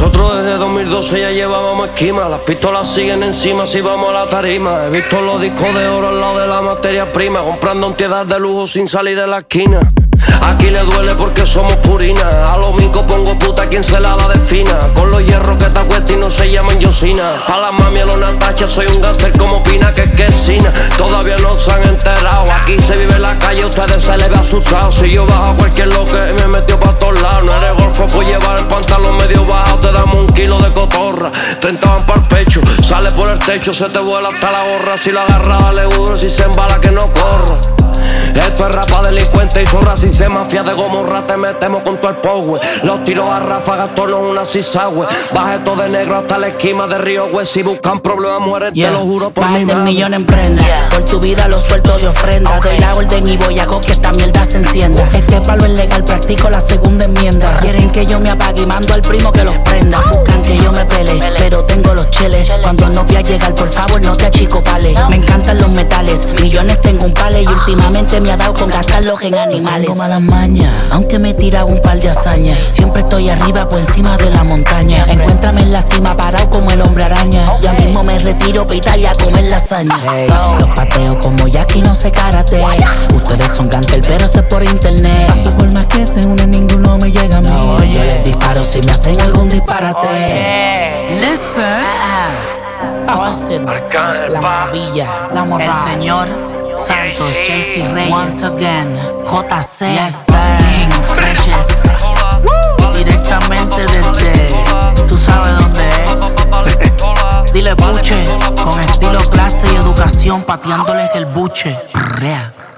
Nosotros desde 2012 ya llevábamos esquema. Las pistolas siguen encima si vamos a la tarima. He visto los discos de oro al lado de la materia prima, comprando entidades de lujo sin salir de la esquina. Aquí le duele porque somos purina. A los micos pongo puta quien se la da de fina. Con los hierros que te acuestas y no se llaman Yosina. Pa' las mami a los Natasha soy un gánster como Pina, que es Sina. Todavía no se han enterado. Aquí se vive en la calle, a ustedes se les ve asustado. Si yo bajo a cualquier loque me metió pa' todos lados. No eres golfo por llevar el pantalón medio bajo. Te damos un kilo de cotorra, 30 van pa'l pecho. Sale por el techo, se te vuela hasta la gorra. Si lo agarra dale duro, si se embala que no corra. Esto es rapa delincuente y zorra. Si se mafia de Gomorra te metemos con todo el power. Los tiros a ráfagas, todos una cisagüe. Baje todo de negro hasta la esquina de Río Güey. Si buscan problemas mueren, te lo juro por mi madre. Millón en prenda, por tu vida lo suelto de ofrenda. Doy la orden y voy a hago que esta mierda se encienda. Este palo es legal, practico la segunda enmienda. Quieren que yo me apague y mando al primo que los prenda. Buscan que yo me pele, pero tengo los cheles. Cuando no voy a llegar, por favor no te achicopales. Me encantan los metales, millones tengo un pale. Y últimamente me ha dado con gastarlos en animales. Tengo malas mañas, aunque me he tirado un par de hazañas. Siempre estoy arriba por encima de la montaña. Encuéntrame en la cima parado como el hombre araña. Ya mismo me retiro pa' Italia a comer lasaña. Los pateo como Jackie, no sé karate. Ustedes son gantel pero sé por internet. Y por más que se unen ninguno me llega a mí. Yo les disparo si me hacen algún disparate. Listen, Austin, la maravilla, la morra. el señor Santos, Chelsea Reyes, once again, JC, Yes, King Precious, directamente desde, tú sabes dónde es. Dile buche, con estilo, clase y educación, pateándoles el buche. Rea.